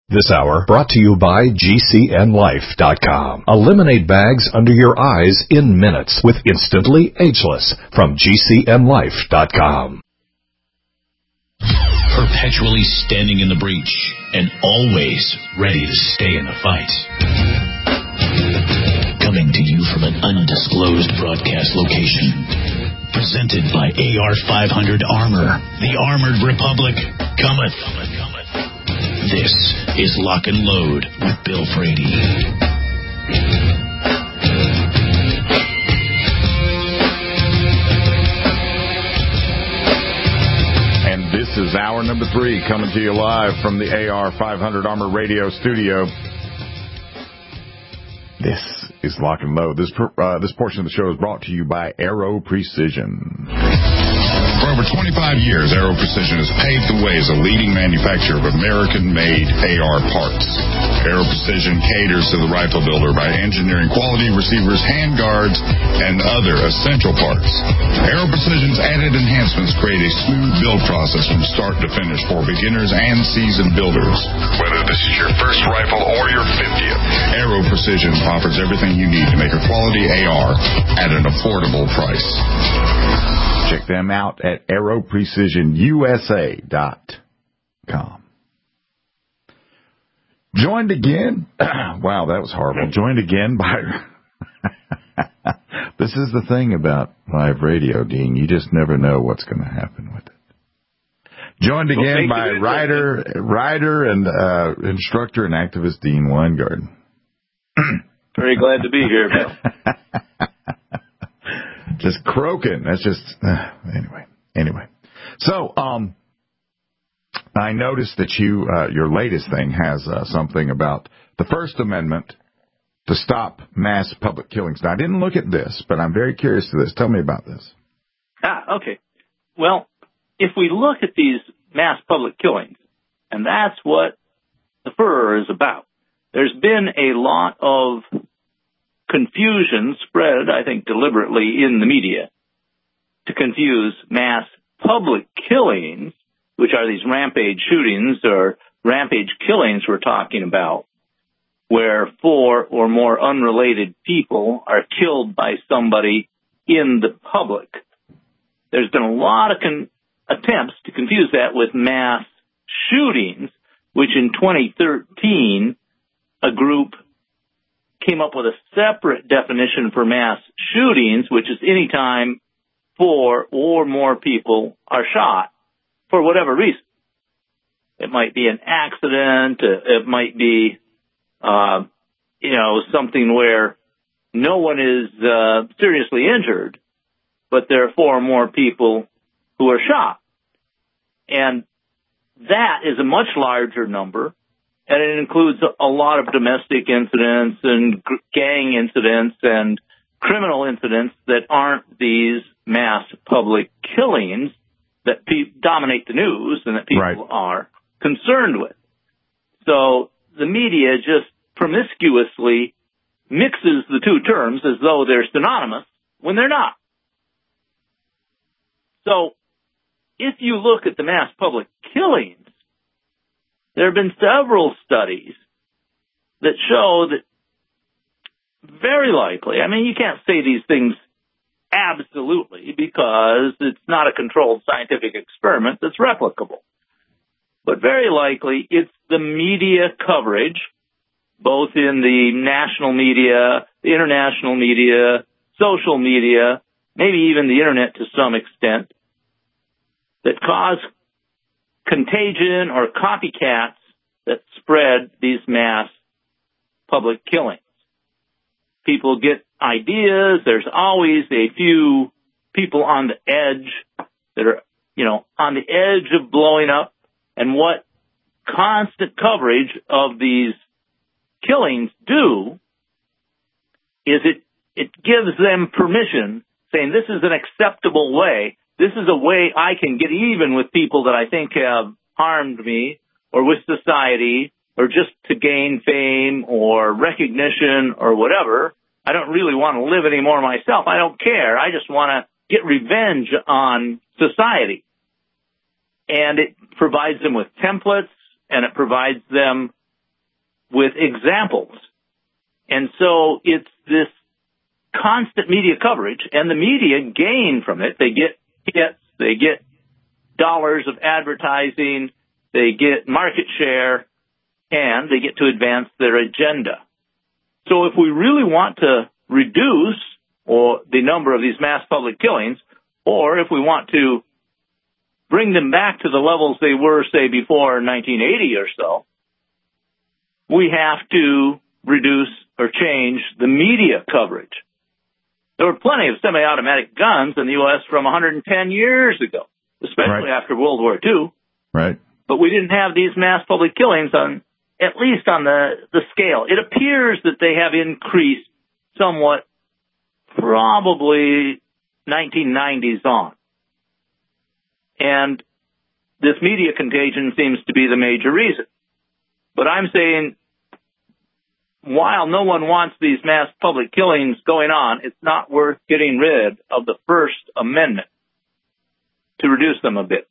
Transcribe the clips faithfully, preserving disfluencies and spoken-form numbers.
This hour brought to you by G C N life dot com. Eliminate bags under your eyes in minutes with Instantly Ageless from G C N life dot com. Perpetually standing in the breach and always ready to stay in the fight. Coming to you from an undisclosed broadcast location. Presented by A R five hundred Armor. The Armored Republic cometh. This is Lock and Load with Bill Frady. And this is hour number three, coming to you live from the A R five hundred Armor Radio studio. This is Lock and Load. This uh, this portion of the show is brought to you by Aero Precision. For over twenty-five years, Aero Precision has paved the way as a leading manufacturer of American-made A R parts. Aero Precision caters to the rifle builder by engineering quality receivers, handguards, and other essential parts. Aero Precision's added enhancements create a smooth build process from start to finish for beginners and seasoned builders. Whether this is your first rifle or your fiftieth, Aero Precision offers everything you need to make a quality A R at an affordable price. Check them out at aero precision U S A dot com. Joined again. Wow, that was horrible. Joined again by... This is the thing about live radio, Dean. You just never know what's going to happen with it. Joined again by writer, writer and uh, instructor and activist Dean Weingarten. Very glad to be here, Bill. Just croaking. That's just uh, anyway. Anyway, so um, I noticed that you uh, your latest thing has uh, something about the First Amendment to stop mass public killings. Now, I didn't look at this, but I'm very curious to this. Tell me about this. Ah, okay. Well, if we look at these mass public killings, and that's what the furor is about, there's been a lot of confusion spread, I think deliberately, in the media to confuse mass public killings, which are these rampage shootings or rampage killings we're talking about, where four or more unrelated people are killed by somebody in the public. There's been a lot of con- attempts to confuse that with mass shootings, which in twenty thirteen, a group came up with a separate definition for mass shootings, which is any time four or more people are shot for whatever reason. It might be an accident. It might be, uh, you know, something where no one is uh, seriously injured, but there are four or more people who are shot. And that is a much larger number. And it includes a lot of domestic incidents and gang incidents and criminal incidents that aren't these mass public killings that pe- dominate the news and that people right. are concerned with. So the media just promiscuously mixes the two terms as though they're synonymous when they're not. So if you look at the mass public killings, there have been several studies that show that very likely, I mean, you can't say these things absolutely because it's not a controlled scientific experiment that's replicable. But very likely, it's the media coverage, both in the national media, the international media, social media, maybe even the internet to some extent, that cause contagion or copycats that spread these mass public killings. People get ideas. There's always a few people on the edge that are, you know, on the edge of blowing up. And what constant coverage of these killings do is it, it gives them permission, saying this is an acceptable way. This is a way I can get even with people that I think have harmed me or with society or just to gain fame or recognition or whatever. I don't really want to live anymore myself. I don't care. I just want to get revenge on society. And it provides them with templates, and it provides them with examples. And so it's this constant media coverage, and the media gain from it. They get hits, they get dollars of advertising, they get market share, and they get to advance their agenda. So if we really want to reduce or the number of these mass public killings, or if we want to bring them back to the levels they were, say, before nineteen eighty or so, we have to reduce or change the media coverage. There were plenty of semi-automatic guns in the U S from one hundred ten years ago, especially right. after World War Two. Right. But we didn't have these mass public killings on, at least on the, the scale. It appears that they have increased somewhat, probably nineteen nineties on. And this media contagion seems to be the major reason. But I'm saying, while no one wants these mass public killings going on, it's not worth getting rid of the First Amendment to reduce them a bit.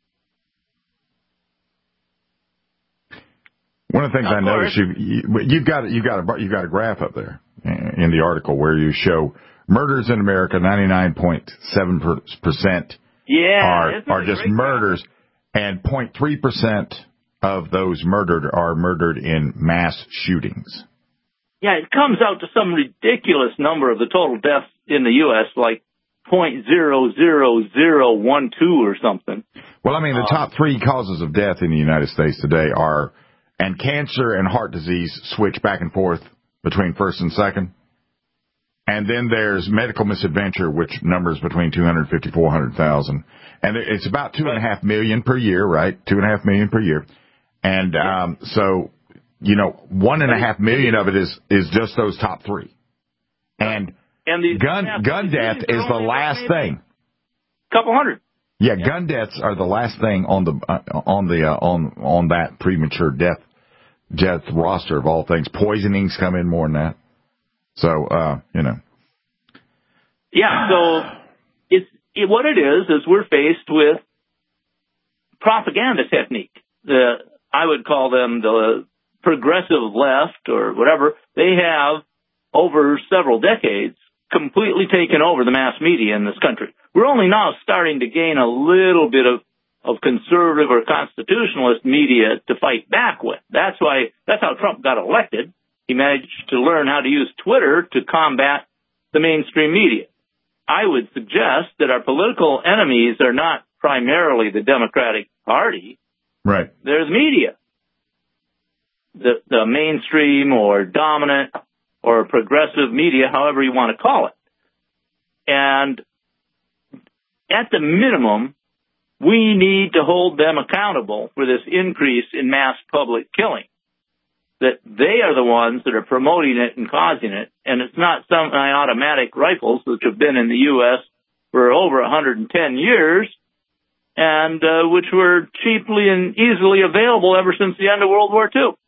One of the things of I course, noticed, you, you, you've got you've got a you've got a graph up there in the article where you show murders in America, ninety-nine point seven percent yeah, are are just murders, graph? And zero point three percent of those murdered are murdered in mass shootings. Yeah, it comes out to some ridiculous number of the total deaths in the U S, like zero point zero zero zero one two or something. Well, I mean, the top three causes of death in the United States today are, and cancer and heart disease switch back and forth between first and second. And then there's medical misadventure, which numbers between two hundred fifty, four hundred thousand. And it's about two and a half million per year, right? Two and a half million per year. And um, so, you know, one and a half million of it is, is just those top three. And, and the gun gun death is the last thing. Couple hundred. Yeah, yeah, gun deaths are the last thing on the uh, on the uh, on on that premature death death roster of all things. Poisonings come in more than that. So, uh, you know. Yeah, so it's it, what it is is we're faced with propaganda technique. The I would call them the progressive left or whatever. They have, over several decades, completely taken over the mass media in this country. We're only now starting to gain a little bit of, of conservative or constitutionalist media to fight back with. That's why, that's how Trump got elected. He managed to learn how to use Twitter to combat the mainstream media. I would suggest that our political enemies are not primarily the Democratic Party. Right. They're the media. The, the mainstream or dominant or progressive media, however you want to call it. And at the minimum, we need to hold them accountable for this increase in mass public killing. That they are the ones that are promoting it and causing it, and it's not semi-automatic rifles, which have been in the U S for over one hundred ten years, and uh, which were cheaply and easily available ever since the end of World War Two.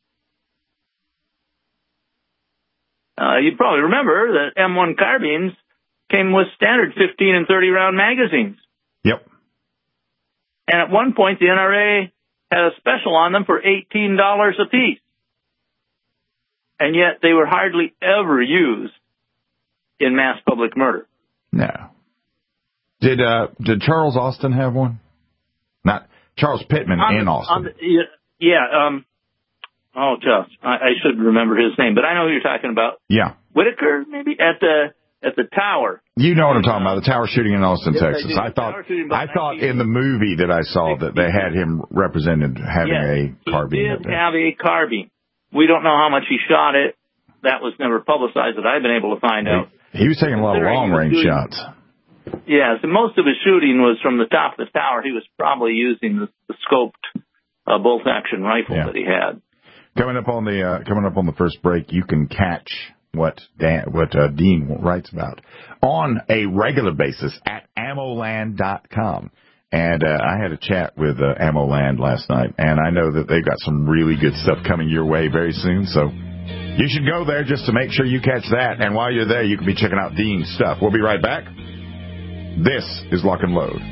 Uh, you probably remember that M one carbines came with standard fifteen and thirty round magazines. Yep. And at one point, the N R A had a special on them for eighteen dollars a piece. And yet they were hardly ever used in mass public murder. No. Did uh, did Charles Austin have one? Not Charles Pittman on in the, Austin. The, yeah. Um, oh, just I, I should remember his name, but I know who you're talking about. Yeah. Whitaker, maybe at the at the tower. You know what I'm talking about? The tower shooting in Austin, yes, Texas. I, I thought I thought in the movie that I saw that they had him represented having yes, a carbine. He did have a carbine. We don't know how much he shot it. That was never publicized that I've been able to find out. He was taking a lot of long-range shots. Yeah, so most of his shooting was from the top of the tower. He was probably using the, the scoped uh, bolt-action rifle yeah. that he had. Coming up on the uh, coming up on the first break, you can catch what Dan, what uh, Dean writes about on a regular basis at ammo land dot com. And uh, I had a chat with uh, AmmoLand last night, and I know that they've got some really good stuff coming your way very soon, so you should go there just to make sure you catch that. And while you're there, you can be checking out Dean's stuff. We'll be right back. This is Lock and Load.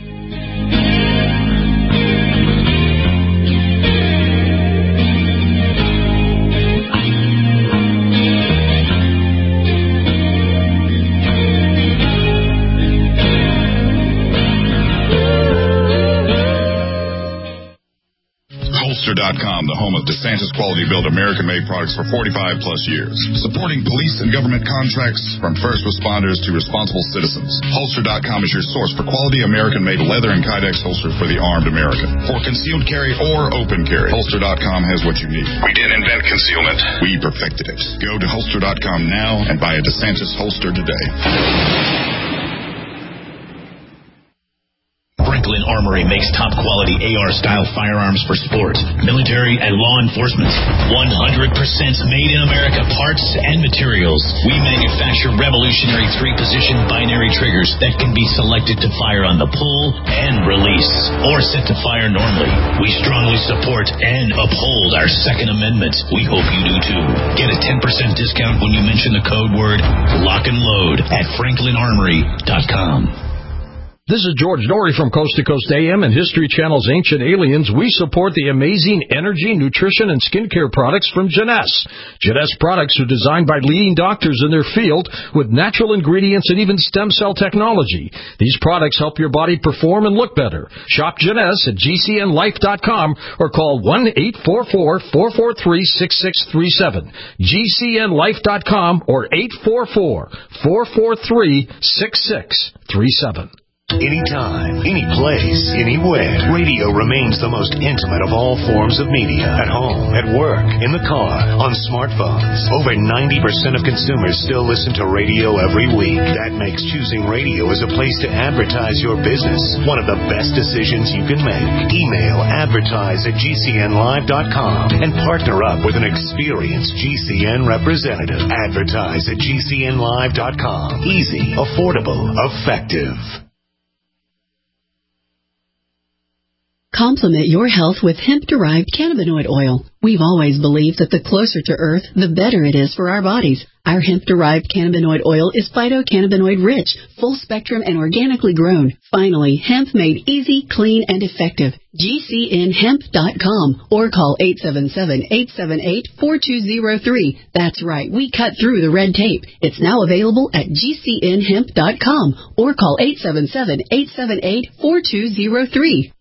dot com, the home of DeSantis quality-built American-made products for forty-five plus years. Supporting police and government contracts from first responders to responsible citizens. Holster dot com is your source for quality American-made leather and Kydex holsters for the armed American. For concealed carry or open carry, Holster dot com has what you need. We didn't invent concealment. We perfected it. Go to Holster dot com now and buy a DeSantis holster today. Franklin Armory makes top-quality A R-style firearms for sport, military, and law enforcement. one hundred percent made in America parts and materials. We manufacture revolutionary three-position binary triggers that can be selected to fire on the pull and release, or set to fire normally. We strongly support and uphold our Second Amendment. We hope you do too. Get a ten percent discount when you mention the code word Lock and Load at Franklin Armory dot com. This is George Norrie from Coast to Coast A M and History Channel's Ancient Aliens. We support the amazing energy, nutrition, and skincare products from Jeunesse. Jeunesse products are designed by leading doctors in their field with natural ingredients and even stem cell technology. These products help your body perform and look better. Shop Jeunesse at G C N life dot com or call one eight four four, four four three, six six three seven. G C N life dot com or eight four four, four four three, six six three seven. Anytime, any place, anywhere. Radio remains the most intimate of all forms of media. At home, at work, in the car, on smartphones. Over ninety percent of consumers still listen to radio every week. That makes choosing radio as a place to advertise your business one of the best decisions you can make. Email advertise at G C N live dot com and partner up with an experienced G C N representative. Advertise at G C N live dot com. Easy, affordable, effective. Complement your health with hemp-derived cannabinoid oil. We've always believed that the closer to Earth, the better it is for our bodies. Our hemp-derived cannabinoid oil is phytocannabinoid-rich, full-spectrum, and organically grown. Finally, hemp made easy, clean, and effective. G C N hemp dot com or call eight seven seven, eight seven eight, four two zero three. That's right, we cut through the red tape. It's now available at G C N hemp dot com or call eight seven seven, eight seven eight, four two zero three.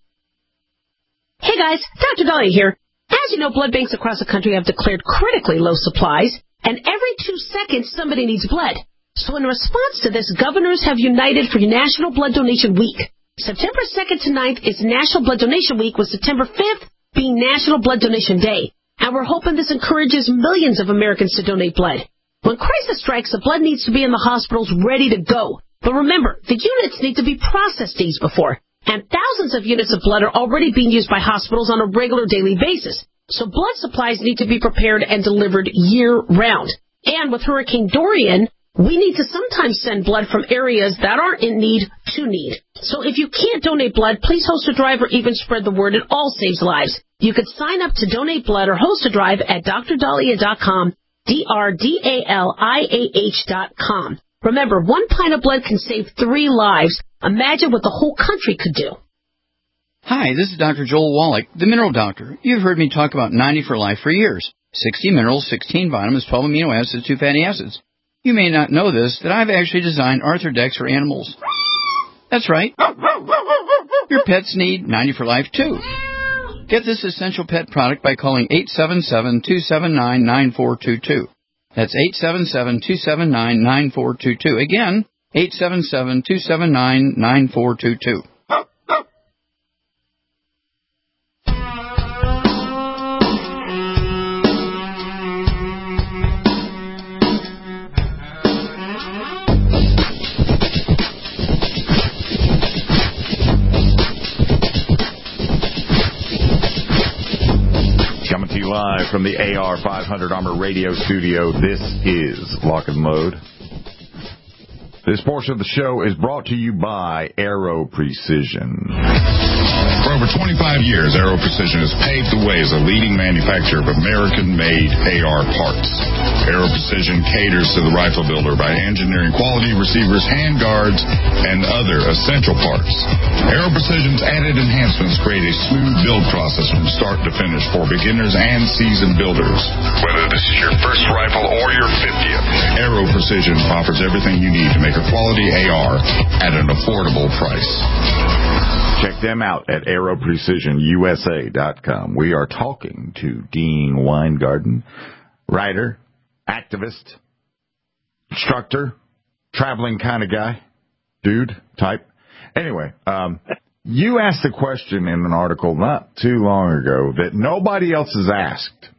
Hey guys, Doctor Dolly here. As you know, blood banks across the country have declared critically low supplies, and every two seconds somebody needs blood. So in response to this, governors have united for National Blood Donation Week. September second to ninth is National Blood Donation Week, with September fifth being National Blood Donation Day. And we're hoping this encourages millions of Americans to donate blood. When crisis strikes, the blood needs to be in the hospitals ready to go. But remember, the units need to be processed days before. And thousands of units of blood are already being used by hospitals on a regular daily basis. So blood supplies need to be prepared and delivered year-round. And with Hurricane Dorian, we need to sometimes send blood from areas that aren't in need to need. So if you can't donate blood, please host a drive or even spread the word. It all saves lives. You can sign up to donate blood or host a drive at D R dalia dot com, D R D A L I A H dot com. Remember, one pint of blood can save three lives. Imagine what the whole country could do. Hi, this is Doctor Joel Wallach, the Mineral Doctor. You've heard me talk about ninety for Life for years. sixty minerals, sixteen vitamins, twelve amino acids, two fatty acids. You may not know this, that I've actually designed Arthrodex for animals. That's right. Your pets need ninety for Life too. Get this essential pet product by calling eight seven seven, two seven nine, nine four two two. That's eight seven seven, two seven nine, nine four two two. Again, eight seven seven, two seven nine, nine four two two. Coming to you live from the A R five hundred Armor Radio Studio, this is Lock and Load. This portion of the show is brought to you by Aero Precision. For over twenty-five years, Aero Precision has paved the way as a leading manufacturer of American-made A R parts. Aero Precision caters to the rifle builder by engineering quality receivers, handguards, and other essential parts. Aero Precision's added enhancements create a smooth build process from start to finish for beginners and seasoned builders. Whether this is your first rifle or your fiftieth, Aero Precision offers everything you need to make a quality A R at an affordable price. Check them out at aero precision u s a dot com. We are talking to Dean Weingarten, writer, activist, instructor, traveling kind of guy, dude, type. Anyway, um, you asked a question in an article not too long ago that nobody else has asked.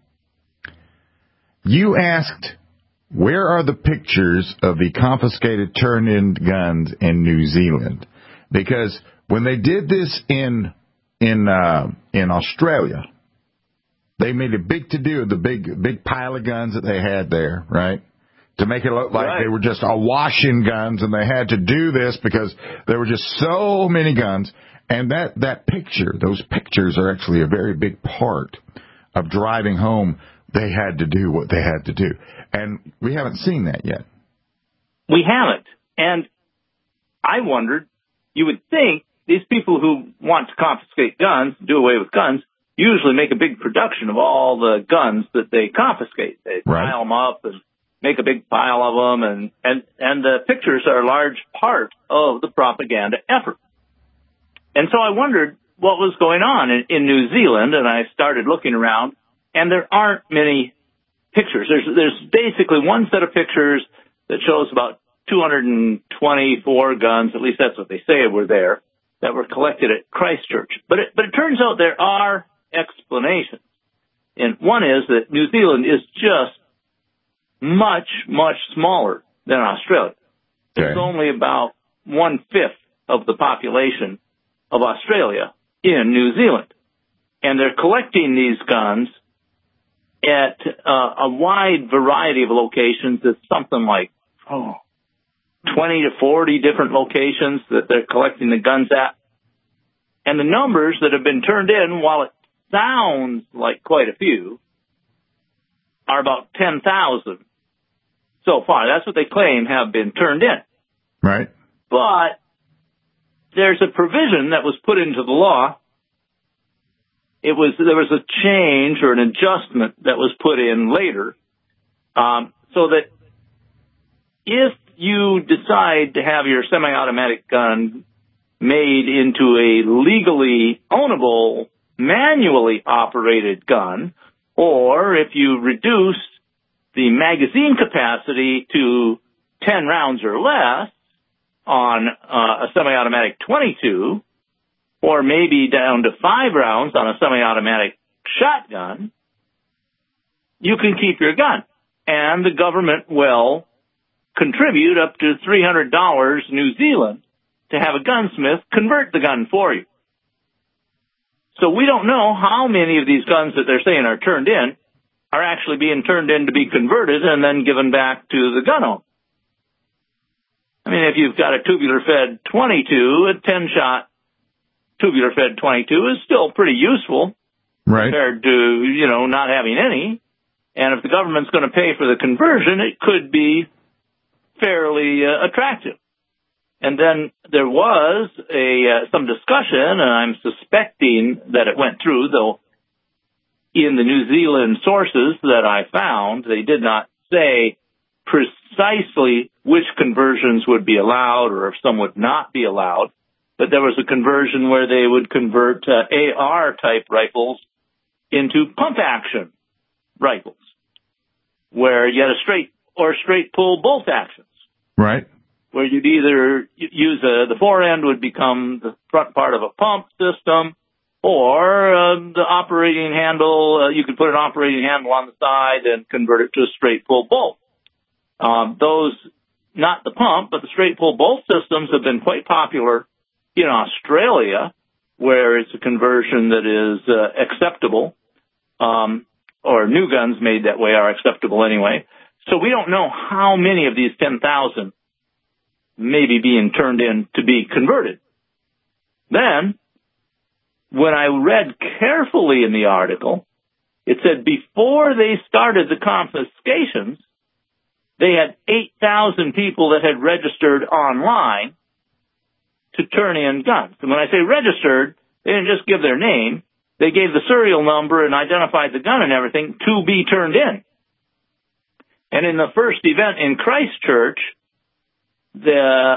You asked, where are the pictures of the confiscated turn-in guns in New Zealand? Because when they did this in in uh, in Australia, they made a big to-do of the big big pile of guns that they had there, right? To make it look like right. They were just awash in guns, and they had to do this because there were just so many guns. And that, that picture, those pictures are actually a very big part of driving home. They had to do what they had to do. And we haven't seen that yet. We haven't. And I wondered, you would think these people who want to confiscate guns, do away with guns, usually make a big production of all the guns that they confiscate. They right. pile them up and make a big pile of them, and, and, and the pictures are a large part of the propaganda effort. And so I wondered what was going on in, in New Zealand, and I started looking around, and there aren't many pictures. There's, there's basically one set of pictures that shows about two hundred twenty-four guns, at least that's what they say were there, that were collected at Christchurch. But it, but it turns out there are explanations. And one is that New Zealand is just much, much smaller than Australia. Okay. There's only about one-fifth of the population of Australia in New Zealand. And they're collecting these guns at uh, a wide variety of locations. It's something like, oh, twenty to forty different locations that they're collecting the guns at. And the numbers that have been turned in, while it sounds like quite a few, are about ten thousand so far. That's what they claim have been turned in. Right. But there's a provision that was put into the law. It was, there was a change or an adjustment that was put in later, um, so that if you decide to have your semi-automatic gun made into a legally ownable, manually operated gun, or if you reduce the magazine capacity to ten rounds or less on uh, a semi-automatic twenty-two, or maybe down to five rounds on a semi-automatic shotgun, you can keep your gun. And the government will contribute up to three hundred dollars New Zealand to have a gunsmith convert the gun for you. So we don't know how many of these guns that they're saying are turned in are actually being turned in to be converted and then given back to the gun owner. I mean, if you've got a tubular-fed twenty-two, a ten-shot tubular-fed twenty-two is still pretty useful right. compared to, you know, not having any. And if the government's going to pay for the conversion, it could be fairly uh, attractive. And then there was a uh, some discussion, and I'm suspecting that it went through, though in the New Zealand sources that I found, they did not say precisely which conversions would be allowed or if some would not be allowed. But there was a conversion where they would convert uh, A R-type rifles into pump-action rifles, where you had a straight or straight pull bolt actions. Right. Where you'd either use a, the fore end would become the front part of a pump system, or uh, the operating handle, uh, you could put an operating handle on the side and convert it to a straight pull bolt. Um, those, not the pump, but the straight pull bolt systems have been quite popular in Australia, where it's a conversion that is uh, acceptable, um, or new guns made that way are acceptable anyway. So we don't know how many of these ten thousand may be being turned in to be converted. Then, when I read carefully in the article, it said before they started the confiscations, they had eight thousand people that had registered online to turn in guns. And when I say registered, they didn't just give their name. They gave the serial number and identified the gun and everything to be turned in. And in the first event in Christchurch, the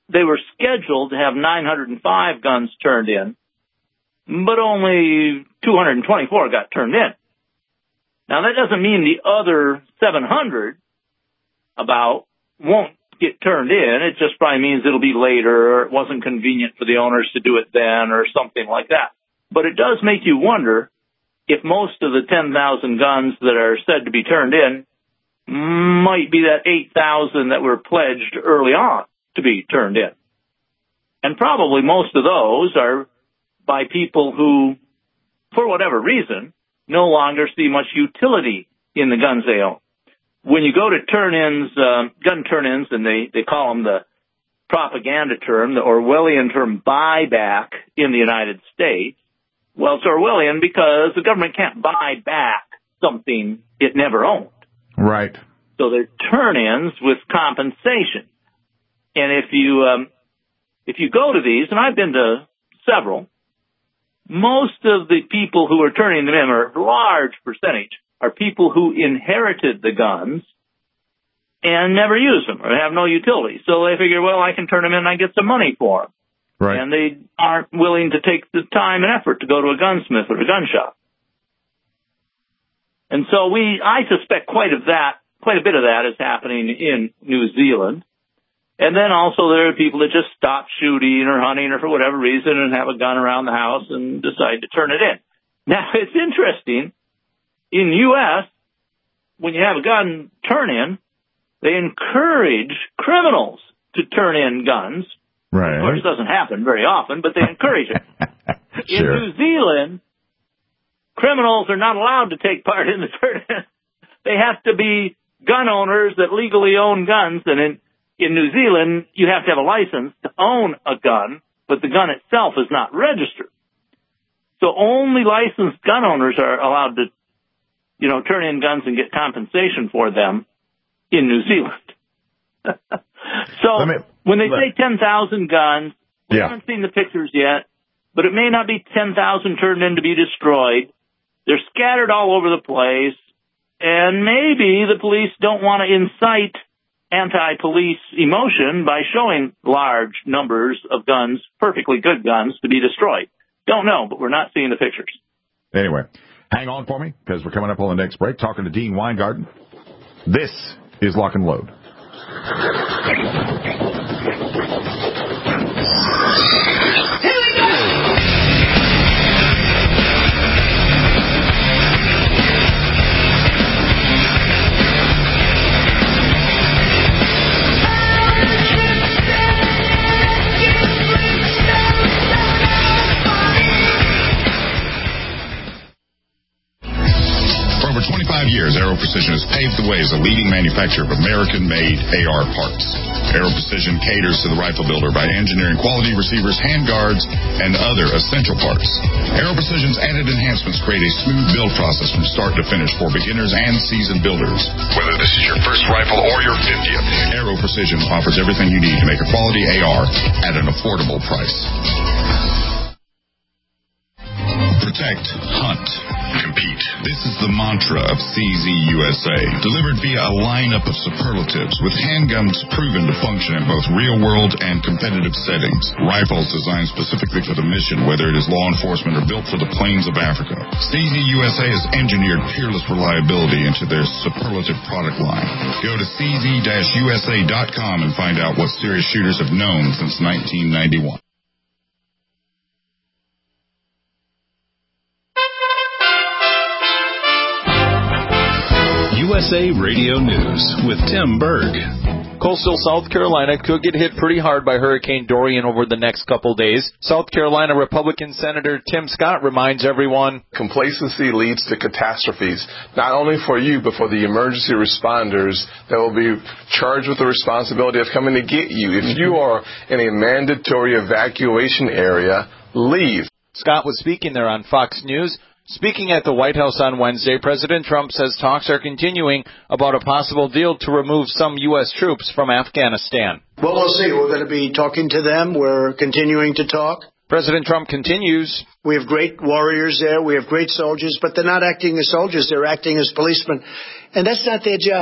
they were scheduled to have nine hundred five guns turned in, but only two hundred twenty-four got turned in. Now, that doesn't mean the other seven hundred about won't get turned in. It just probably means it'll be later, or it wasn't convenient for the owners to do it then, or something like that. But it does make you wonder if most of the ten thousand guns that are said to be turned in might be that eight thousand that were pledged early on to be turned in. And probably most of those are by people who, for whatever reason, no longer see much utility in the guns they own. When you go to turn-ins, uh, gun turn-ins, and they, they call them the propaganda term, the Orwellian term buyback in the United States, well, it's Orwellian because the government can't buy back something it never owned. Right. So they're turn-ins with compensation. And if you um, if you go to these, and I've been to several, most of the people who are turning them in, or a large percentage, are people who inherited the guns and never use them or have no utility. So they figure, well, I can turn them in and I get some money for them. Right. And they aren't willing to take the time and effort to go to a gunsmith or a gun shop. And so we, I suspect quite of that, quite a bit of that is happening in New Zealand. And then also there are people that just stop shooting or hunting or for whatever reason and have a gun around the house and decide to turn it in. Now, it's interesting. In the U S, when you have a gun turn-in, they encourage criminals to turn in guns. Right. Of course, it doesn't happen very often, but they encourage it. Sure. In New Zealand, criminals are not allowed to take part in the turn-in. They have to be gun owners that legally own guns, and in, in New Zealand, you have to have a license to own a gun, but the gun itself is not registered. So only licensed gun owners are allowed to, you know, turn in guns and get compensation for them in New Zealand. So me, when they let, say ten thousand guns, we yeah. haven't seen the pictures yet, but it may not be ten thousand turned in to be destroyed. They're scattered all over the place, and maybe the police don't want to incite anti-police emotion by showing large numbers of guns, perfectly good guns, to be destroyed. Don't know, but we're not seeing the pictures. Anyway, hang on for me, because we're coming up on the next break, talking to Dean Weingarten. This is Lock and Load. Years, Aero Precision has paved the way as a leading manufacturer of American-made A R parts. Aero Precision caters to the rifle builder by engineering quality receivers, handguards, and other essential parts. Aero Precision's added enhancements create a smooth build process from start to finish for beginners and seasoned builders. Whether this is your first rifle or your fiftieth, Aero Precision offers everything you need to make a quality A R at an affordable price. Protect, hunt, compete. This is the mantra of C Z U S A, delivered via a lineup of superlatives with handguns proven to function in both real-world and competitive settings. Rifles designed specifically for the mission, whether it is law enforcement or built for the plains of Africa. C Z U S A has engineered peerless reliability into their superlative product line. Go to C Z U S A dot com and find out what serious shooters have known since nineteen ninety-one. U S A Radio News with Tim Berg. Coastal South Carolina could get hit pretty hard by Hurricane Dorian over the next couple days. South Carolina Republican Senator Tim Scott reminds everyone, complacency leads to catastrophes, not only for you, but for the emergency responders that will be charged with the responsibility of coming to get you. If you are in a mandatory evacuation area, leave. Scott was speaking there on Fox News. Speaking at the White House on Wednesday, President Trump says talks are continuing about a possible deal to remove some U S troops from Afghanistan. Well, we'll see. We're going to be talking to them. We're continuing to talk. President Trump continues. We have great warriors there. We have great soldiers, but they're not acting as soldiers. They're acting as policemen. And that's not their job.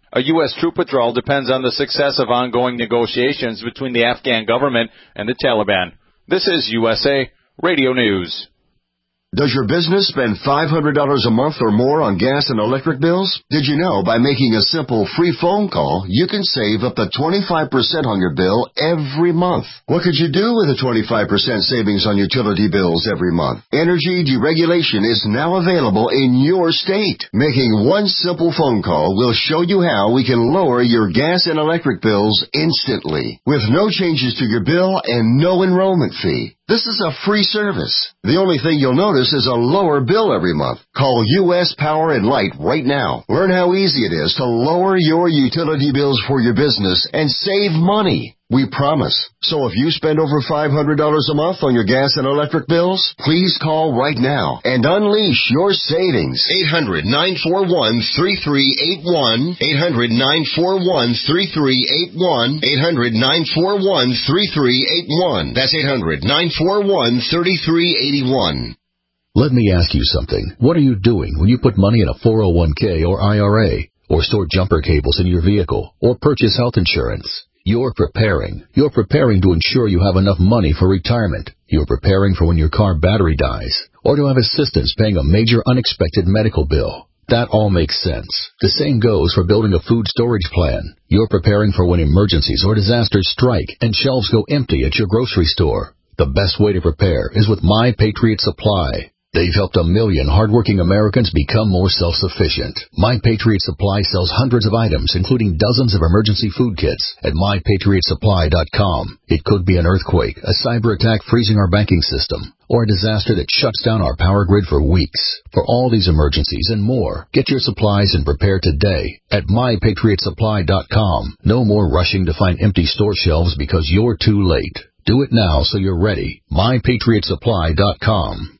A U S troop withdrawal depends on the success of ongoing negotiations between the Afghan government and the Taliban. This is U S A Radio News. Does your business spend five hundred dollars a month or more on gas and electric bills? Did you know by making a simple free phone call, you can save up to twenty-five percent on your bill every month? What could you do with a twenty-five percent savings on utility bills every month? Energy deregulation is now available in your state. Making one simple phone call will show you how we can lower your gas and electric bills instantly, with no changes to your bill and no enrollment fee. This is a free service. The only thing you'll notice is a lower bill every month. Call U S Power and Light right now. Learn how easy it is to lower your utility bills for your business and save money. We promise. So if you spend over five hundred dollars a month on your gas and electric bills, please call right now and unleash your savings. eight hundred, nine four one, three three eight one. eight hundred, nine four one, three three eight one. eight hundred, nine four one, three three eight one. That's eight hundred, nine four one, three three eight one. Let me ask you something. What are you doing when you put money in a four oh one k or I R A, or store jumper cables in your vehicle, or purchase health insurance? You're preparing. You're preparing to ensure you have enough money for retirement. You're preparing for when your car battery dies, or to have assistance paying a major unexpected medical bill. That all makes sense. The same goes for building a food storage plan. You're preparing for when emergencies or disasters strike and shelves go empty at your grocery store. The best way to prepare is with My Patriot Supply. They've helped a million hardworking Americans become more self-sufficient. My Patriot Supply sells hundreds of items, including dozens of emergency food kits at my patriot supply dot com. It could be an earthquake, a cyber attack freezing our banking system, or a disaster that shuts down our power grid for weeks. For all these emergencies and more, get your supplies and prepare today at my patriot supply dot com. No more rushing to find empty store shelves because you're too late. Do it now so you're ready. my patriot supply dot com.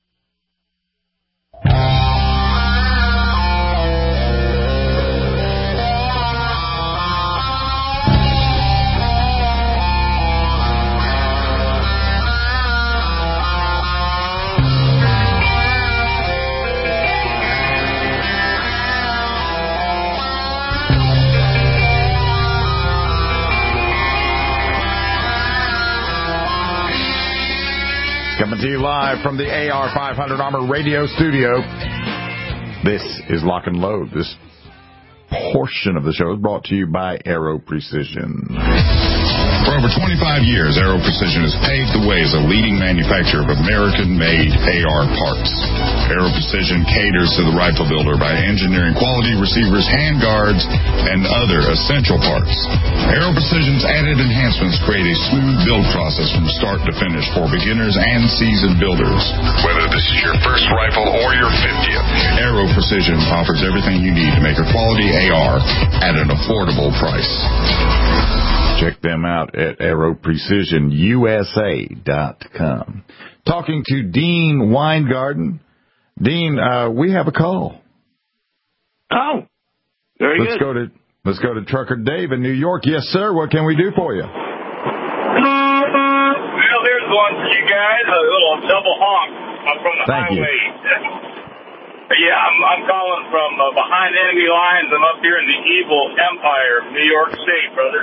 Coming to you live from the A R five hundred Armor Radio Studio. This is Lock and Load. This portion of the show is brought to you by Aero Precision. For over twenty-five years, Aero Precision has paved the way as a leading manufacturer of American-made A R parts. Aero Precision caters to the rifle builder by engineering quality receivers, handguards, and other essential parts. Aero Precision's added enhancements create a smooth build process from start to finish for beginners and seasoned builders. Whether this is your first rifle or your fiftieth, Aero Precision offers everything you need to make a quality A R at an affordable price. Check them out at aero precision U S A dot com. Talking to Dean Weingarten. Dean, uh, we have a call. Oh, very let's good. Go to, let's go to Trucker Dave in New York. Yes, sir. What can we do for you? Well, here's one for you guys. A little double honk from the Thank highway. You. Yeah, I'm, I'm calling from uh, behind enemy lines. I'm up here in the evil empire of New York State, brother.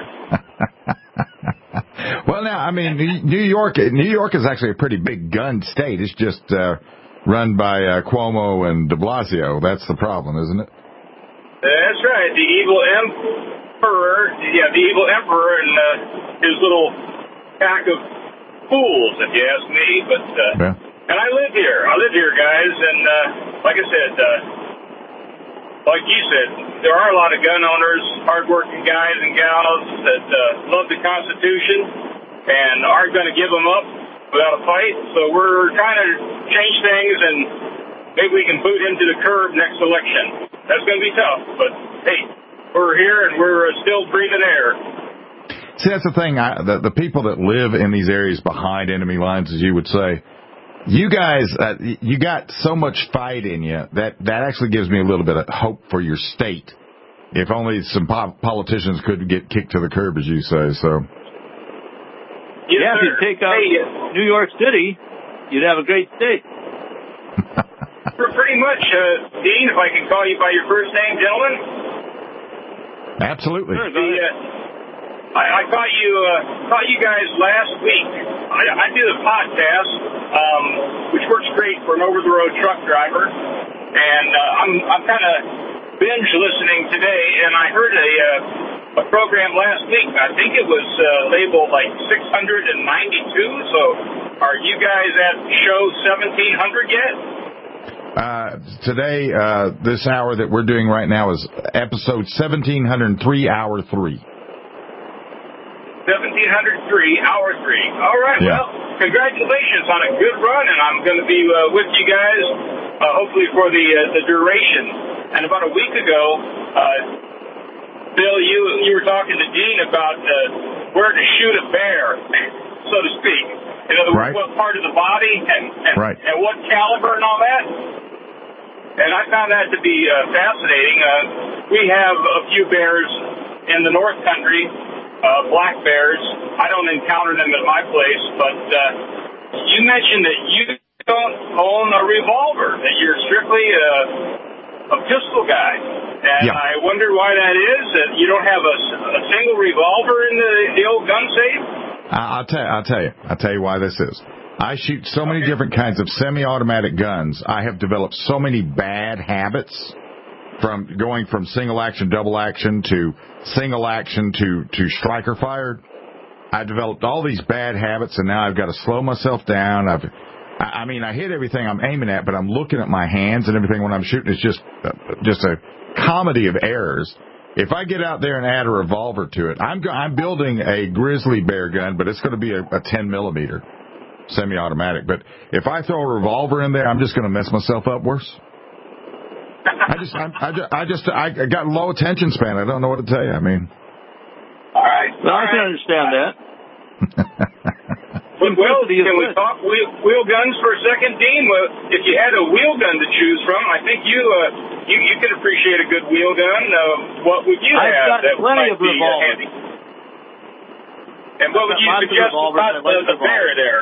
Well, now, I mean, New York, New York is actually a pretty big gun state. It's just uh, run by uh, Cuomo and de Blasio. That's the problem, isn't it? That's right. The evil emperor, yeah, the evil emperor and uh, his little pack of fools, if you ask me. But uh, yeah. And I live here. I live here, guys. And uh, like I said, uh, like you said, there are a lot of gun owners, hardworking guys and gals that uh, love the Constitution and aren't going to give them up without a fight. So we're trying to change things, and maybe we can boot him to the curb next election. That's going to be tough, but hey, we're here and we're uh, still breathing air. See, that's the thing. I, the, the people that live in these areas behind enemy lines, as you would say, you guys, uh, you got so much fight in you that that actually gives me a little bit of hope for your state. If only some po- politicians could get kicked to the curb, as you say. So, yes, yeah, sir. if you take out hey, New York City, you'd have a great state. Pretty much, uh, Dean. If I can call you by your first name, gentlemen. Absolutely. The, uh, I, I caught you uh, caught you guys last week. I, I do a podcast, um, which works great for an over-the-road truck driver, and uh, I'm I'm kind of binge listening today, and I heard a uh, a program last week. I think it was uh, labeled like six hundred ninety-two. So, are you guys at show seventeen hundred yet? Uh, today, uh, this hour that we're doing right now is episode seventeen oh three, hour three. seventeen oh three, hour three. All right, yeah. Well, congratulations on a good run, and I'm going to be uh, with you guys, uh, hopefully for the uh, the duration. And about a week ago, uh, Bill, you you were talking to Dean about uh, where to shoot a bear, so to speak. In other words, right. What part of the body and, and, right. and what caliber and all that. And I found that to be uh, fascinating. Uh, we have a few bears in the North Country, uh, black bears. I don't encounter them at my place, but uh, you mentioned that you don't own a revolver, that you're strictly a, a pistol guy. And yeah. I wonder why that is, that you don't have a, a single revolver in the, the old gun safe? I'll tell, I'll tell you. I'll tell you why this is. I shoot so many okay. different kinds of semi-automatic guns. I have developed so many bad habits, from going from single action, double action to single action to, to striker fired. I developed all these bad habits, and now I've got to slow myself down. I've, I mean, I hit everything I'm aiming at, but I'm looking at my hands and everything when I'm shooting. It's just, just a comedy of errors. If I get out there and add a revolver to it, I'm I'm building a grizzly bear gun, but it's going to be a, a ten millimeter semi-automatic. But if I throw a revolver in there, I'm just going to mess myself up worse. I just I'm, I just I just I got low attention span. I don't know what to tell you. I mean, all right. Well, all I can right. understand that. Well, can we talk wheel, wheel guns for a second, Dean? Well, if you had a wheel gun to choose from, I think you uh, you, you could appreciate a good wheel gun. Uh, what would you I've have got that plenty might of be uh, revolvers. handy? And what would you suggest about the, the bear there?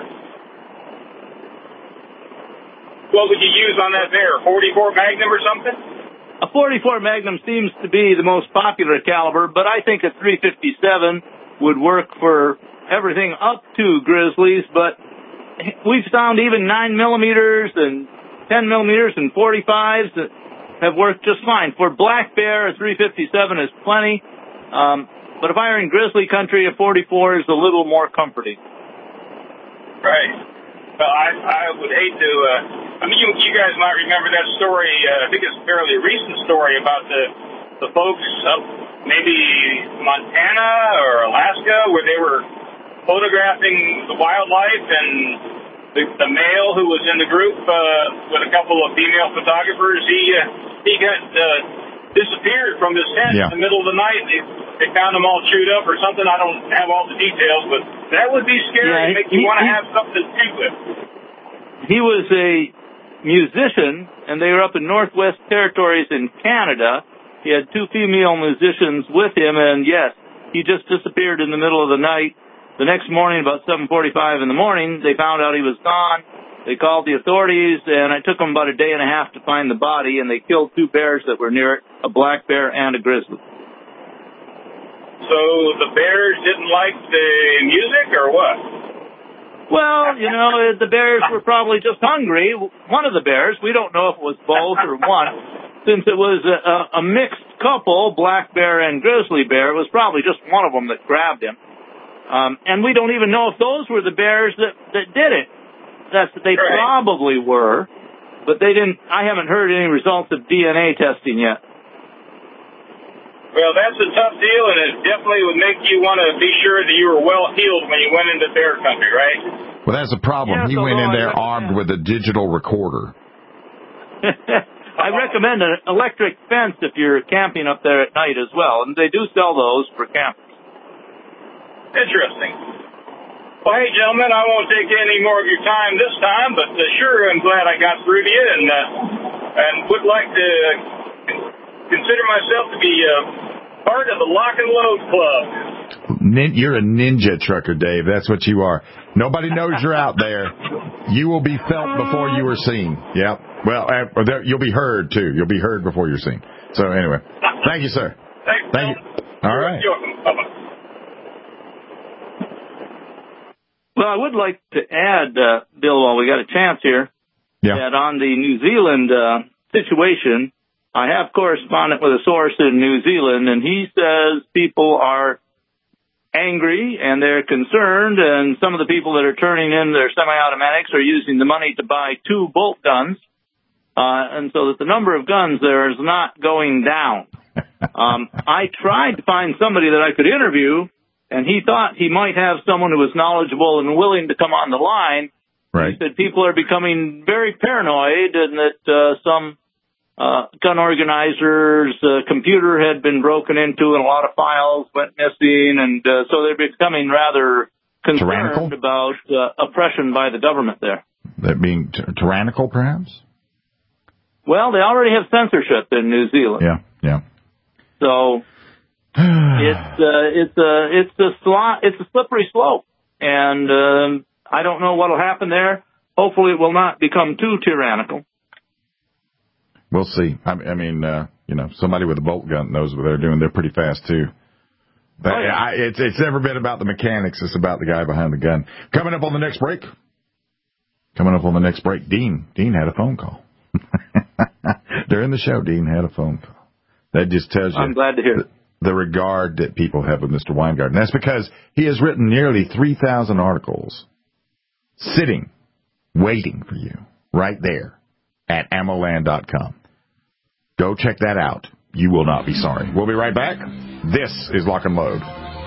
What would you use on that bear? forty-four Magnum or something? A forty-four Magnum seems to be the most popular caliber, but I think a three fifty-seven would work for everything up to Grizzlies, but we've found even nine millimeters and ten millimeters and forty-fives that have worked just fine. For black bear, a three fifty-seven is plenty, um, but if I were in grizzly country, a forty-four is a little more comforting. Right. Well, I, I would hate to, uh, I mean, you, you guys might remember that story, uh, I think it's a fairly recent story about the, the folks up maybe Montana or Alaska where they were photographing the wildlife, and the, the male who was in the group uh, with a couple of female photographers, he uh, he got uh, disappeared from his tent yeah. in the middle of the night. They, they found him all chewed up or something. I don't have all the details, but that would be scary yeah, and make you he, want to he, have something to shoot with. He was a musician, and they were up in Northwest Territories in Canada. He had two female musicians with him, and yes, he just disappeared in the middle of the night. The next morning, about seven forty-five in the morning, they found out he was gone. They called the authorities, and it took them about a day and a half to find the body, and they killed two bears that were near it, a black bear and a grizzly. So the bears didn't like the music, or what? Well, you know, the bears were probably just hungry. One of the bears, we don't know if it was both or one, since it was a, a mixed couple, black bear and grizzly bear, it was probably just one of them that grabbed him. Um, and we don't even know if those were the bears that, that did it. That's they right. probably were, but they didn't. I haven't heard any results of D N A testing yet. Well, that's a tough deal, and it definitely would make you want to be sure that you were well heeled when you went into bear country, right? Well, that's a problem. Yeah, he so went in I there recommend. armed with a digital recorder. I recommend an electric fence if you're camping up there at night as well, and they do sell those for campers. Interesting. Well, hey, gentlemen, I won't take any more of your time this time, but uh, sure, I'm glad I got through to you, and uh, and would like to consider myself to be uh, part of the Lock and Load Club. Nin- you're a ninja trucker, Dave. That's what you are. Nobody knows you're out there. You will be felt before you are seen. Yep. Well, uh, you'll be heard, too. You'll be heard before you're seen. So, anyway, thank you, sir. Thanks, thank you. All right. Well, I would like to add, uh, Bill, while we got a chance here, yeah. that on the New Zealand uh, situation, I have correspondent with a source in New Zealand, and he says people are angry and they're concerned, and some of the people that are turning in their semi-automatics are using the money to buy two bolt guns, uh, and so that the number of guns there is not going down. Um, I tried to find somebody that I could interview, and he thought he might have someone who was knowledgeable and willing to come on the line. Right. He said people are becoming very paranoid and that uh, some uh, gun organizers' uh, computer had been broken into and a lot of files went missing, and uh, so they're becoming rather concerned tyrannical? about uh, oppression by the government there. That being t- tyrannical, perhaps? Well, they already have censorship in New Zealand. Yeah, yeah. So it's uh, it's a it's a sli- it's a slippery slope, and um, I don't know what will happen there. Hopefully, it will not become too tyrannical. We'll see. I, I mean, uh, you know, somebody with a bolt gun knows what they're doing. They're pretty fast too. But, oh, yeah. I, it's it's never been about the mechanics. It's about the guy behind the gun. Coming up on the next break. Coming up on the next break, Dean. Dean had a phone call. During the show, Dean had a phone call. That just tells you. I'm glad to hear the, the regard that people have with Mister Weingarten. That's because he has written nearly three thousand articles sitting, waiting for you right there at ammo land dot com. Go check that out. You will not be sorry. We'll be right back. This is Lock and Load.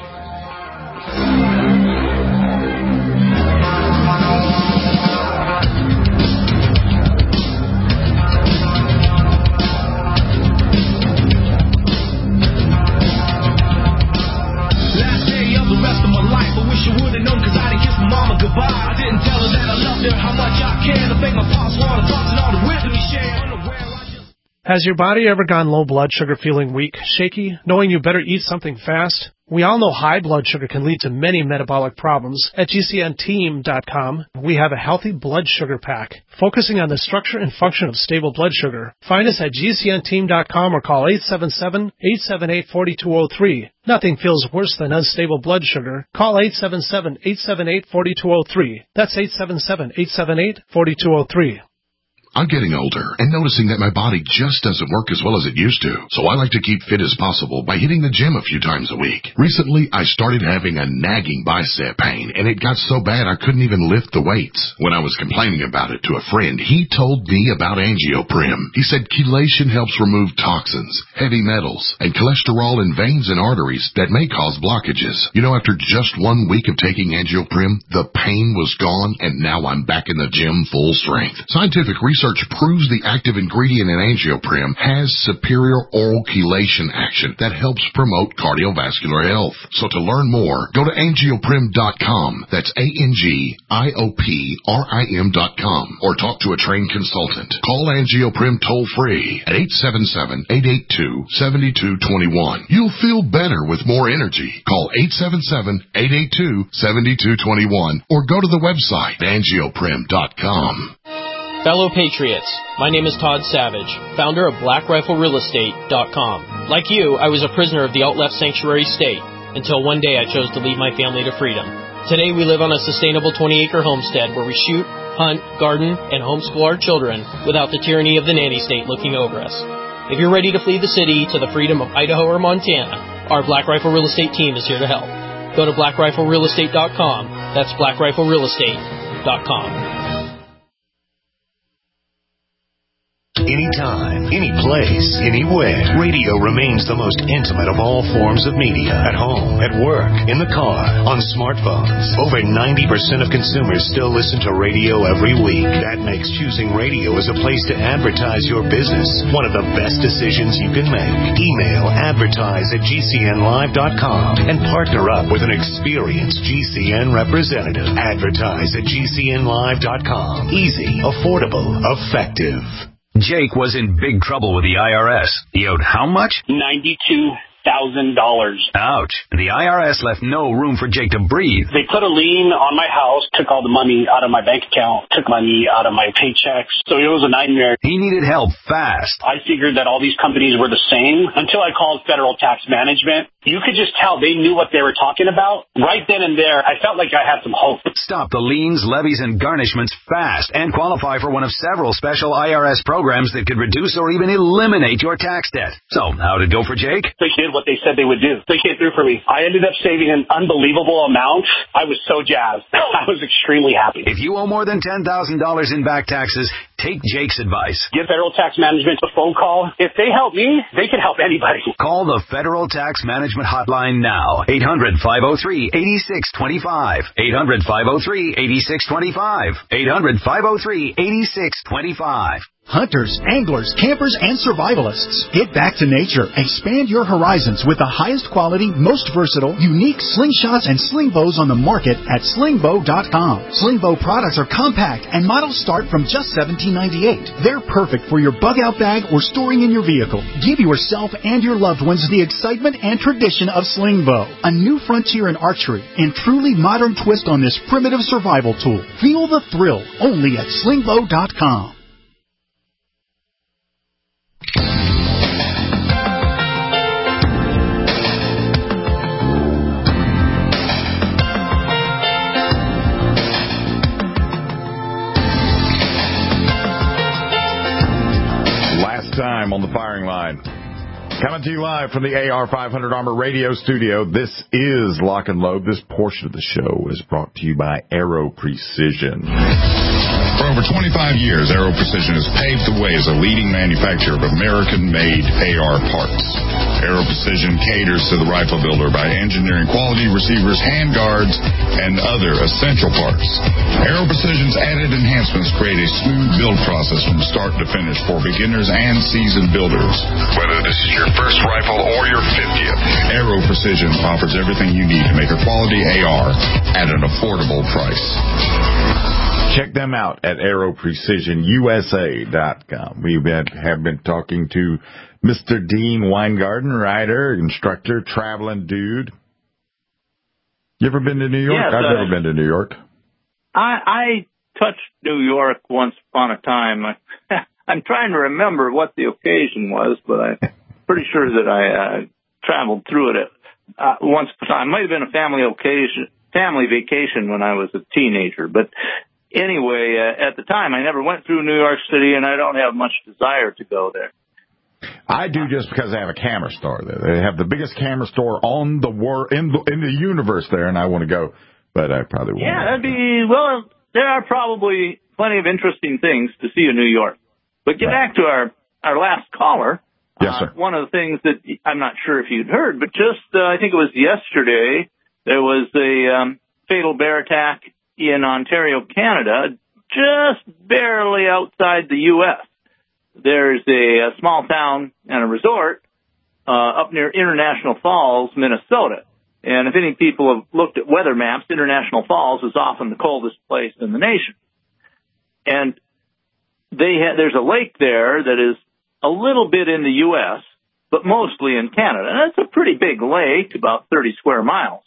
Has your body ever gone low blood sugar, feeling weak, shaky, knowing you better eat something fast? We all know high blood sugar can lead to many metabolic problems. At G C N team dot com, we have a healthy blood sugar pack, focusing on the structure and function of stable blood sugar. Find us at G C N team dot com or call eight seven seven, eight seven eight, four two zero three. Nothing feels worse than unstable blood sugar. Call eight seven seven, eight seven eight, four two zero three. That's eight seven seven, eight seven eight, four two zero three. I'm getting older and noticing that my body just doesn't work as well as it used to, so I like to keep fit as possible by hitting the gym a few times a week. Recently, I started having a nagging bicep pain, and it got so bad I couldn't even lift the weights. When I was complaining about it to a friend, he told me about AngioPrim. He said chelation helps remove toxins, heavy metals, and cholesterol in veins and arteries that may cause blockages. You know, after just one week of taking AngioPrim, the pain was gone, and now I'm back in the gym full strength. Scientific research proves the active ingredient in AngioPrim has superior oral chelation action that helps promote cardiovascular health. So to learn more, go to angioprim dot com. That's A N G I O P R I M dot com. Or talk to a trained consultant. Call AngioPrim toll-free at eight seven seven, eight eight two, seven two two one. You'll feel better with more energy. Call eight seven seven, eight eight two, seven two two one or go to the website angioprim dot com. Fellow Patriots, my name is Todd Savage, founder of black rifle real estate dot com. Like you, I was a prisoner of the out-left sanctuary state until one day I chose to lead my family to freedom. Today we live on a sustainable twenty-acre homestead where we shoot, hunt, garden, and homeschool our children without the tyranny of the nanny state looking over us. If you're ready to flee the city to the freedom of Idaho or Montana, our Black Rifle Real Estate team is here to help. Go to black rifle real estate dot com. That's black rifle real estate dot com. Anytime, any place, anywhere. Radio remains the most intimate of all forms of media. At home, at work, in the car, on smartphones. Over ninety percent of consumers still listen to radio every week. That makes choosing radio as a place to advertise your business one of the best decisions you can make. Email advertise at G C N live dot com and partner up with an experienced G C N representative. Advertise at G C N live dot com. Easy, affordable, effective. Jake was in big trouble with the I R S. He owed how much? ninety-two thousand dollars. Ouch. The I R S left no room for Jake to breathe. They put a lien on my house, took all the money out of my bank account, took money out of my paychecks. So it was a nightmare. He needed help fast. I figured that all these companies were the same until I called Federal Tax Management. You could just tell they knew what they were talking about. Right then and there, I felt like I had some hope. Stop the liens, levies, and garnishments fast and qualify for one of several special I R S programs that could reduce or even eliminate your tax debt. So, how'd it go for Jake? They did what they said they would do. They came through for me. I ended up saving an unbelievable amount. I was so jazzed. I was extremely happy. If you owe more than ten thousand dollars in back taxes, take Jake's advice. Give Federal Tax Management a phone call. If they help me, they can help anybody. Call the Federal Tax Management Hotline now. eight hundred, five oh three, eight six two five. eight hundred, five oh three, eight six two five. eight hundred, five oh three, eight six two five. Hunters, anglers, campers, and survivalists. Get back to nature. Expand your horizons with the highest quality, most versatile, unique slingshots and sling bows on the market at sling bow dot com. Sling bow products are compact and models start from just seventeen ninety-eight. They're perfect for your bug out bag or storing in your vehicle. Give yourself and your loved ones the excitement and tradition of sling bow, a new frontier in archery and truly modern twist on this primitive survival tool. Feel the thrill only at sling bow dot com. Time on the firing line. Coming to you live from the A R five hundred Armor Radio Studio. This is Lock and Load. This portion of the show is brought to you by Aero Precision. For over twenty-five years, Aero Precision has paved the way as a leading manufacturer of American-made A R parts. Aero Precision caters to the rifle builder by engineering quality receivers, handguards, and other essential parts. Aero Precision's added enhancements create a smooth build process from start to finish for beginners and seasoned builders. Whether this is your first rifle or your fiftieth, Aero Precision offers everything you need to make a quality A R at an affordable price. Check them out at aero precision U S A dot com. We have been talking to Mister Dean Weingarten, writer, instructor, traveling dude. You ever been to New York? Yes, I've uh, never been to New York. I, I touched New York once upon a time. I, I'm trying to remember what the occasion was, but I'm pretty sure that I uh, traveled through it uh, once upon a time. It might have been a family occasion, family vacation when I was a teenager, but anyway, uh, at the time, I never went through New York City, and I don't have much desire to go there. I do just because they have a camera store there. They have the biggest camera store on the wor- in the in the universe there, and I want to go, but I probably won't. Yeah, that'd be, well, there are probably plenty of interesting things to see in New York. But get right back to our, our last caller. Yes, sir. Uh, one of the things that I'm not sure if you'd heard, but just, uh, I think it was yesterday, there was a um, fatal bear attack in Ontario, Canada, just barely outside the U S There's a, a small town and a resort uh, up near International Falls, Minnesota. And if any people have looked at weather maps, International Falls is often the coldest place in the nation. And they ha- there's a lake there that is a little bit in the U S, but mostly in Canada. And it's a pretty big lake, about thirty square miles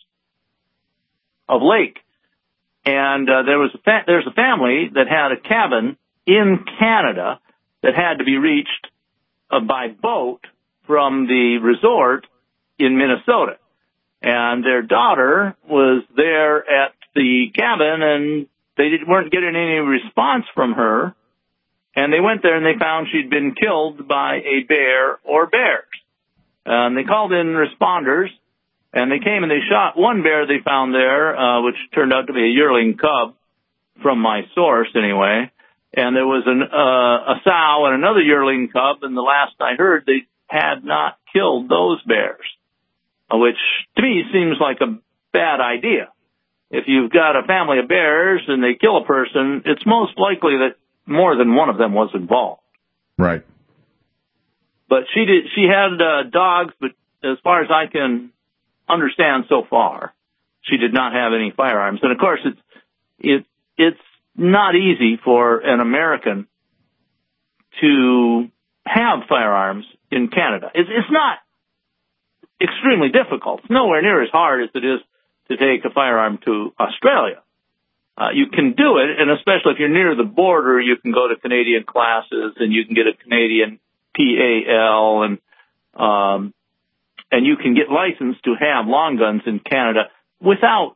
of lake. And uh, there was a fa- there's a family that had a cabin in Canada that had to be reached uh, by boat from the resort in Minnesota. And their daughter was there at the cabin, and they didn't, weren't getting any response from her. And they went there, and they found she'd been killed by a bear or bears. And they called in responders. And they came and they shot one bear they found there, uh, which turned out to be a yearling cub, from my source anyway. And there was an, uh, a sow and another yearling cub, and the last I heard, they had not killed those bears, which to me seems like a bad idea. If you've got a family of bears and they kill a person, it's most likely that more than one of them was involved. Right. But she did, she had uh, dogs, but as far as I can understand so far, she did not have any firearms. And of course, it's it it's not easy for an American to have firearms in Canada. It's, it's not extremely difficult. It's nowhere near as hard as it is to take a firearm to Australia. Uh, you can do it, and especially if you're near the border, you can go to Canadian classes, and you can get a Canadian P A L, and um, and you can get licensed to have long guns in Canada without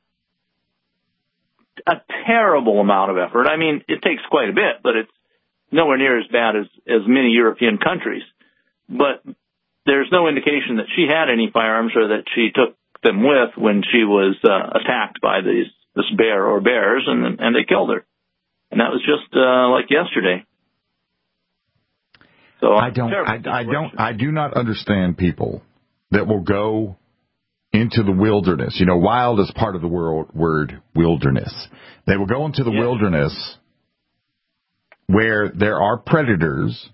a terrible amount of effort. I mean, it takes quite a bit, but it's nowhere near as bad as, as many European countries. But there's no indication that she had any firearms or that she took them with when she was uh, attacked by these this bear or bears, and and they killed her. And that was just uh, like yesterday. So I don't, I, I don't, I do not understand people that will go into the wilderness. You know, wild is part of the word, word wilderness. They will go into the yeah. wilderness where there are predators.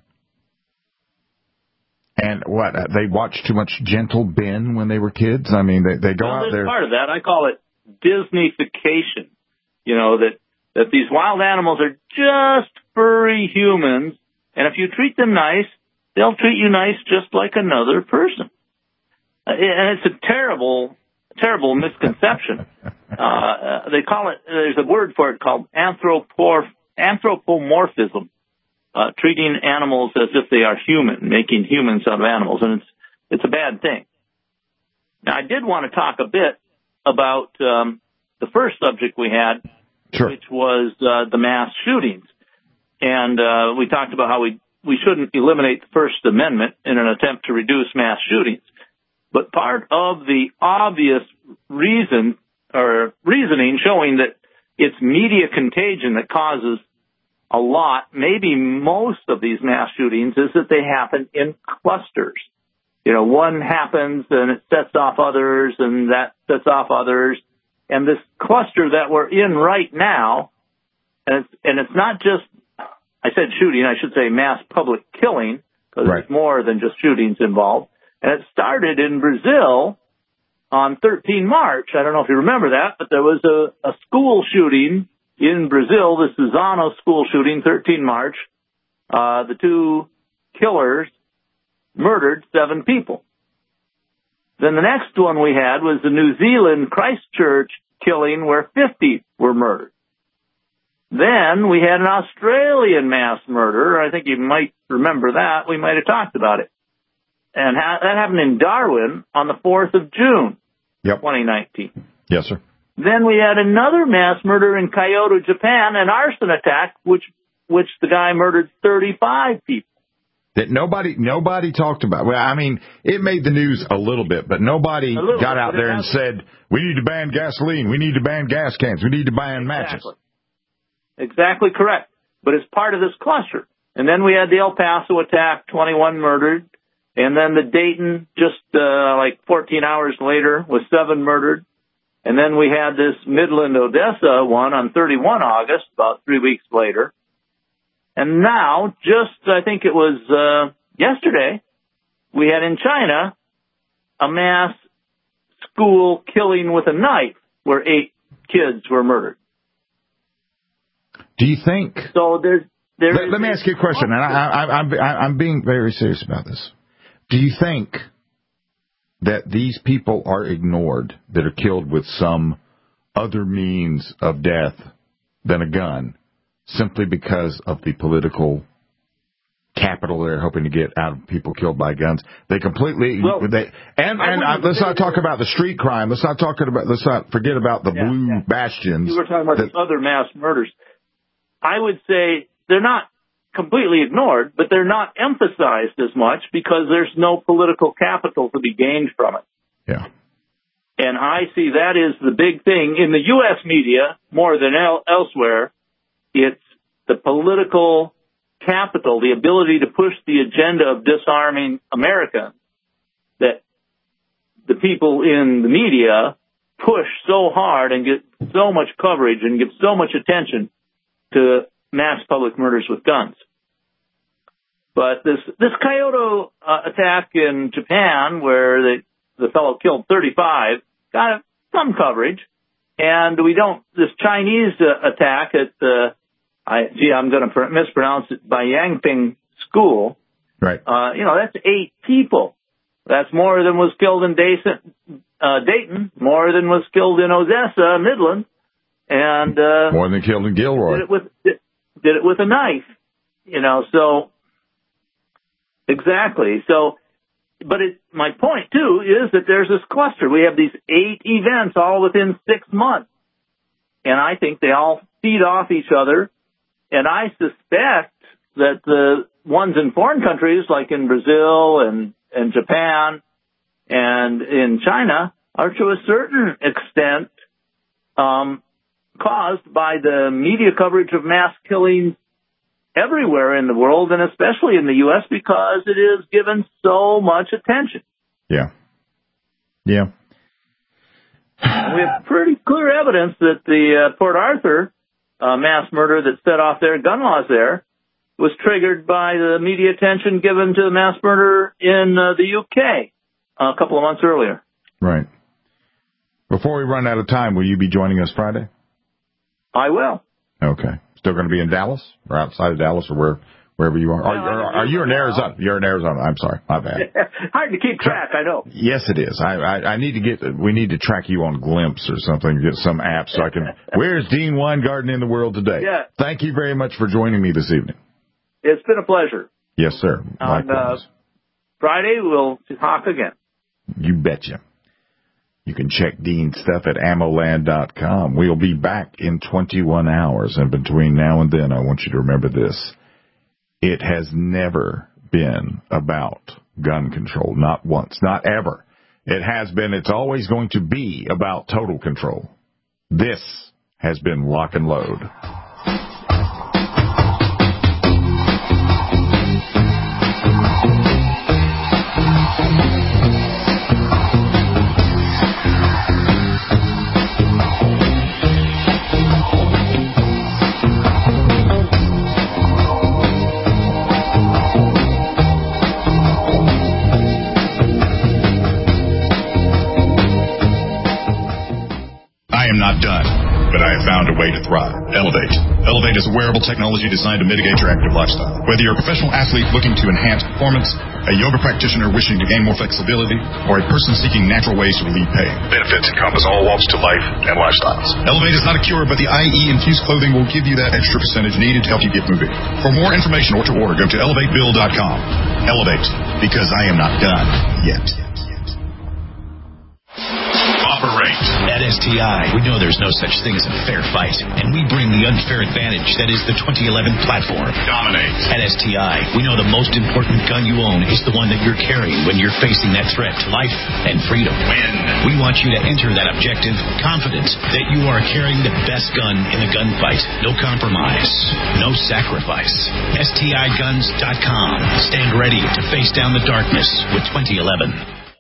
And what, they watched too much Gentle Ben when they were kids? I mean, they, they go well, out there. Part of that, I call it Disneyfication. You know, that, that these wild animals are just furry humans, and if you treat them nice, they'll treat you nice just like another person. And it's a terrible, terrible misconception. Uh, they call it, there's a word for it called anthropor, anthropomorphism. Uh, treating animals as if they are human, making humans out of animals, and it's it's a bad thing. Now, I did want to talk a bit about um, the first subject we had, sure. which was uh, the mass shootings, and uh, we talked about how we we shouldn't eliminate the First Amendment in an attempt to reduce mass shootings. But part of the obvious reason or reasoning showing that it's media contagion that causes a lot, maybe most of these mass shootings, is that they happen in clusters. You know, one happens and it sets off others, and that sets off others. And this cluster that we're in right now, and it's, and it's not just, I said shooting, I should say mass public killing, because right. there's more than just shootings involved. And it started in Brazil on the thirteenth of March. I don't know if you remember that, but there was a, a school shooting in Brazil, the Suzano school shooting, thirteenth of March. Uh, the two killers murdered seven people. Then the next one we had was the New Zealand Christchurch killing where fifty were murdered. Then we had an Australian mass murder. I think you might remember that. We might have talked about it. And ha- that happened in Darwin on the fourth of June, yep. twenty nineteen. Yes, sir. Then we had another mass murder in Kyoto, Japan, an arson attack, which which the guy murdered thirty-five people. That nobody nobody talked about. Well, I mean, it made the news a little bit, but nobody little got bit, out there and said, we need to ban gasoline, we need to ban gas cans, we need to ban matches. Exactly. Exactly correct. But it's part of this cluster. And then we had the El Paso attack, twenty-one murdered. And then the Dayton, just uh, like fourteen hours later, was seven murdered. And then we had this Midland, Odessa one on the thirty-first of August, about three weeks later. And now, just I think it was uh, yesterday, we had in China a mass school killing with a knife where eight kids were murdered. Do you think? So there's. There let, let me ask you a question, and I, I, I'm, I'm being very serious about this. Do you think that these people are ignored that are killed with some other means of death than a gun simply because of the political capital they're hoping to get out of people killed by guns? They completely well, they and and uh, let's not talk about the street crime. Let's not talk about let's not forget about the yeah, blue yeah. bastions. You were talking about that, the other mass murders. I would say they're not completely ignored, but they're not emphasized as much because there's no political capital to be gained from it. Yeah. And I see that is the big thing in the U S media more than el- elsewhere. It's the political capital, the ability to push the agenda of disarming America that the people in the media push so hard and get so much coverage and give so much attention to mass public murders with guns. But this this Kyoto uh, attack in Japan, where the the fellow killed thirty-five, got some coverage, and we don't. This Chinese uh, attack at the, I gee, I'm going to pr- mispronounce it, by Yangping School. Right. Uh, you know, that's eight people. That's more than was killed in Dayton, uh, Dayton, more than was killed in Odessa, Midland, and uh, more than killed in Gilroy. Did it with did, did it with a knife, you know. So exactly. So, but it, my point too is that there's this cluster. We have these eight events all within six months, and I think they all feed off each other. And I suspect that the ones in foreign countries, like in Brazil and, and Japan and in China, are to a certain extent um, caused by the media coverage of mass killings everywhere in the world, and especially in the U S, because it is given so much attention. Yeah. Yeah. And we have pretty clear evidence that the uh, Port Arthur uh, mass murder that set off their gun laws there was triggered by the media attention given to the mass murder in uh, the U K a couple of months earlier. Right. Before we run out of time, will you be joining us Friday? I will. Okay. Still going to be in Dallas or outside of Dallas or where, wherever you are? Are, are, are you in Arizona? You're in Arizona. I'm sorry. My bad. Hard to keep track, I know. Yes, it is. I, I, I need to get, we need to track you on Glimpse or something, get some app so I can, where's Dean Weingarten in the world today? Yeah. Thank you very much for joining me this evening. It's been a pleasure. Yes, sir. On uh, Friday, we'll talk again. You betcha. You can check Dean's stuff at ammo land dot com. We'll be back in twenty-one hours, and between now and then, I want you to remember this. It has never been about gun control, not once, not ever. It has been, it's always going to be about total control. This has been Lock and Load. Not done, but I have found a way to thrive. Elevate. Elevate is a wearable technology designed to mitigate your active lifestyle. Whether you're a professional athlete looking to enhance performance, a yoga practitioner wishing to gain more flexibility, or a person seeking natural ways to relieve pain, benefits encompass all walks to life and lifestyles. Elevate is not a cure, but the I E infused clothing will give you that extra percentage needed to help you get moving. For more information or to order, go to elevate bill dot com. Elevate, because I am not done yet. Operate. At S T I, we know there's no such thing as a fair fight, and we bring the unfair advantage that is the twenty eleven platform. Dominate. At S T I, we know the most important gun you own is the one that you're carrying when you're facing that threat to life and freedom. Win. We want you to enter that objective confident that you are carrying the best gun in the gunfight. No compromise. No sacrifice. S T I guns dot com. Stand ready to face down the darkness with twenty eleven.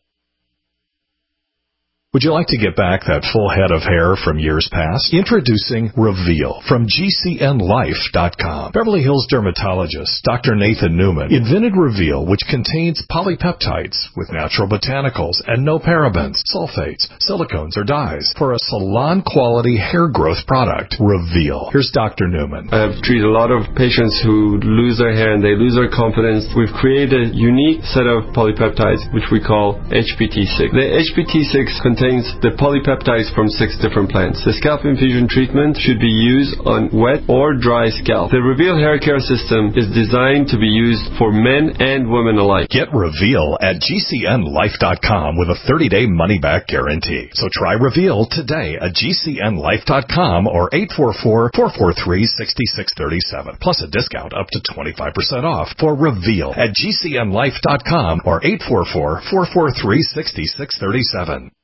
Would you like to get back that full head of hair from years past? Introducing Reveal from G C N life dot com. Beverly Hills dermatologist Doctor Nathan Newman invented Reveal, which contains polypeptides with natural botanicals and no parabens, sulfates, silicones, or dyes for a salon-quality hair growth product. Reveal. Here's Doctor Newman. I've treated a lot of patients who lose their hair and they lose their confidence. We've created a unique set of polypeptides, which we call H P T six. The H P T six contains the polypeptides from six different plants. The scalp infusion treatment should be used on wet or dry scalp. The Reveal hair care system is designed to be used for men and women alike. Get Reveal at G C N life dot com with a thirty-day money-back guarantee. So try Reveal today at G C N life dot com or eight four four, four four three, six six three seven. Plus a discount up to twenty-five percent off for Reveal at G C N life dot com or eight four four, four four three, six six three seven.